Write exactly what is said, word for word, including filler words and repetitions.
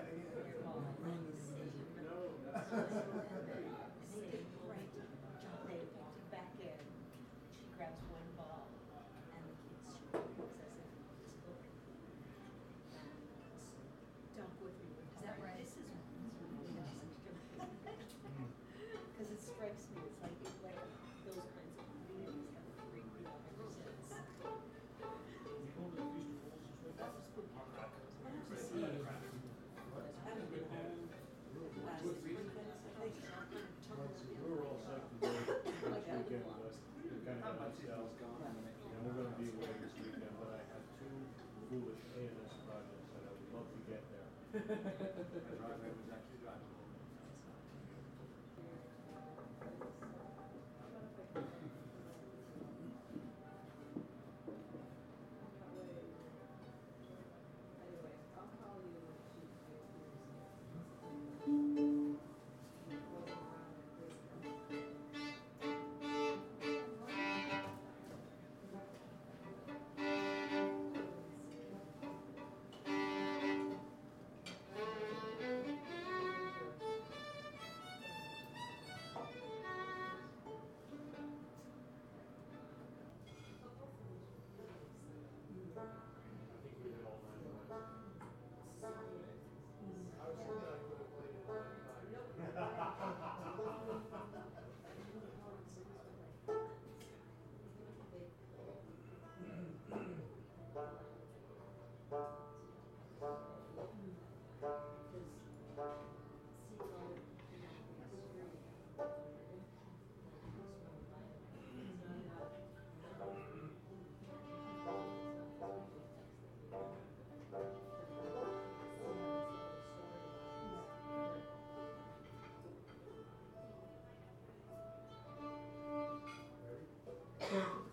Right, they walk back in, she grabs one ball, and the kids shoot it as if it's book. Don't go with me. Is that right? This is because it strikes me, it's like, it's like those kinds of communities have freaked me out ever since. That was spooky. I haven't been home last weekend. We were all set to go next weekend, but it kind of got myself. And we're gonna be away this weekend, but I have two foolish A and S projects that I would love to get there. My driveway was actually drivable. Anyway, I'll call you when I think we did all nine of us. I was hoping I could have played it Ready?